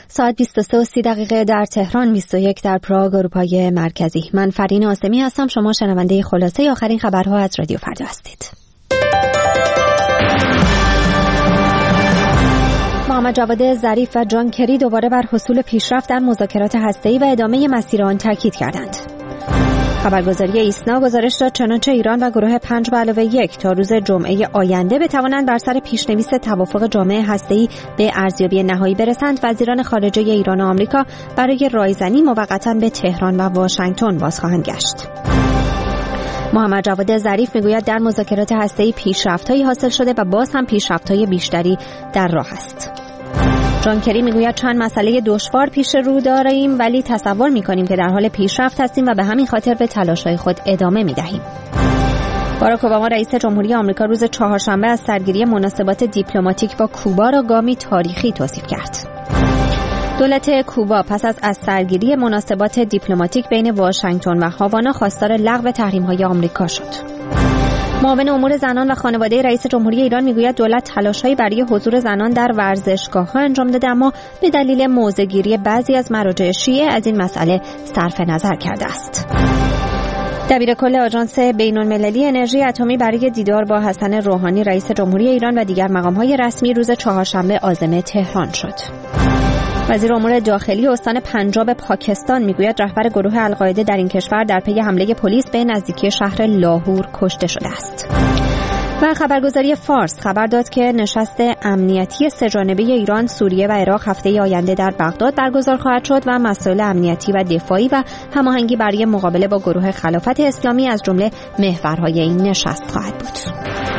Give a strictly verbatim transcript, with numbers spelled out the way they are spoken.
ساعت بیست و سه و سی دقیقه در تهران، بیست و یک در پراگ اروپای مرکزی. من فرین آسمی هستم. شما شنونده خلاصه آخرین خبرها از رادیو فردا هستید. محمد جواد ظریف و جان کری دوباره بر حصول پیشرفت در مذاکرات هسته‌ای و ادامه مسیر آن تاکید کردند. خبرگزاری ایسنا گزارش داد چنانچه ایران و گروه پنج به علاوه یک تا روز جمعه آینده بتوانند بر سر پیشنویس توافق جامع هسته‌ای به ارزیابی نهایی برسند. وزیران خارجه ایران و آمریکا برای رایزنی موقتا به تهران و واشنگتن باز خواهند گشت. محمد جواد ظریف میگوید در مذاکرات هسته‌ای پیشرفت‌هایی حاصل شده و باز هم پیشرفت‌های بیشتری در راه است. جان کری میگوید چند مسئله دشوار پیش رو داریم ولی تصور میکنیم که در حال پیشرفت هستیم و به همین خاطر به تلاش‌های خود ادامه میدهیم. باراک اوباما رئیس جمهوری آمریکا روز چهارشنبه از سرگیری مناسبات دیپلماتیک با کوبا را گامی تاریخی توصیف کرد. دولت کوبا پس از از سرگیری مناسبات دیپلماتیک بین واشنگتن و هاوانا خواستار لغو تحریم‌های آمریکا شد. معاون امور زنان و خانواده رئیس جمهوری ایران میگوید دولت تلاش‌هایی برای حضور زنان در ورزشگاه‌ها انجام داده، اما به دلیل موضع‌گیری بعضی از مراجع شیعه از این مسئله صرف نظر کرده است. دبیرکل آژانس بین‌المللی انرژی اتمی برای دیدار با حسن روحانی رئیس جمهوری ایران و دیگر مقام‌های رسمی روز چهارشنبه عازم تهران شد. وزیر امور داخلی استان پنجاب پاکستان میگوید رهبر گروه القاعده در این کشور در پی حمله پلیس به نزدیکی شهر لاهور کشته شده است. و خبرگزاری فارس خبر داد که نشست امنیتی سه‌جانبه ایران، سوریه و عراق هفته آینده در بغداد برگزار خواهد شد و مسائل امنیتی و دفاعی و هماهنگی برای مقابله با گروه خلافت اسلامی از جمله محورهای این نشست خواهد بود.